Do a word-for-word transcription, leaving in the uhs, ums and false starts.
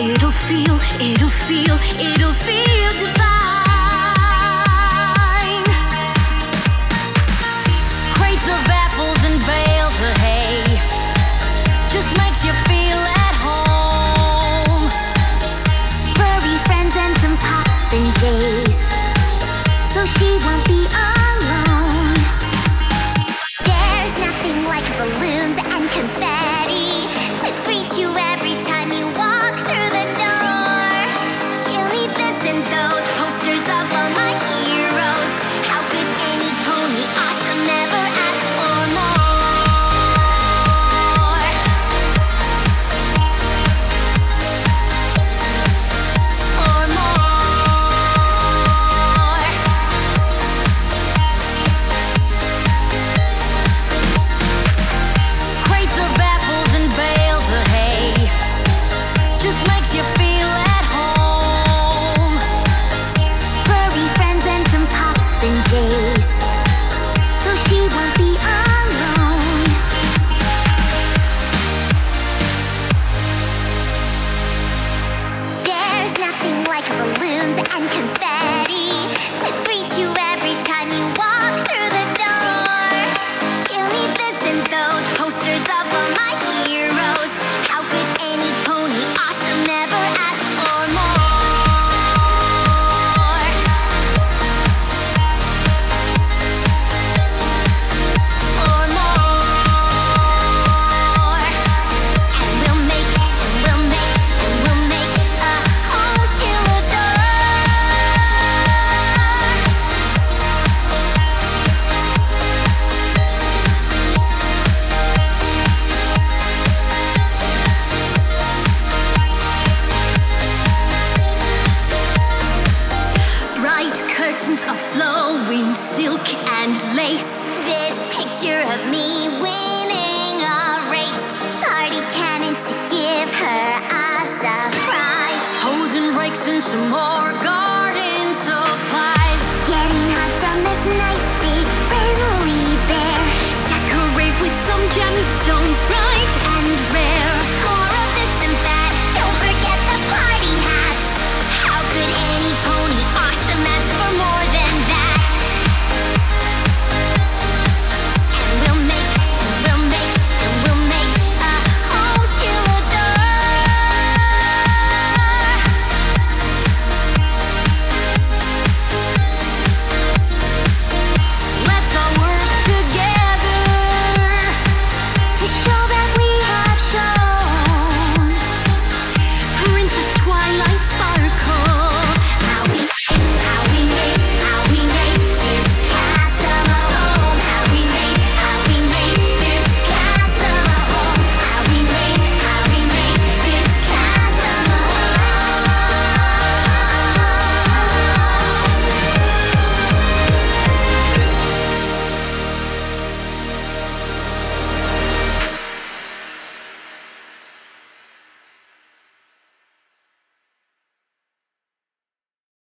It'll feel, it'll feel, it'll feel divine. Crates of apples and bales of hay just makes you feel at home. Furry friends and some poppin' jays, so she won't be alone. There's nothing like balloons and confetti to greet you every time you walk through the door. She'll need this and those posters of all my heroes. How could any pony awesome ever ask for more? Or more. Crates of apples and bales of hay just makes you feel at home. Furry friends and some poppin' jays, so she won't be alone. There's nothing like balloons and confetti to greet you every time you walk through the door. She'll need this and those posters of all my heroes. How could any pony awesome ever ask for more? Or more. And we'll make, and we'll make, and we'll make a home she'll adore. Bright curtains of flowing silk and lace. This picture of me winning a race. Party cannons to give her a surprise. Hose and rakes and some more garden supplies. Getting hugs from this nice big friendly bear. Decorate with some gemstones.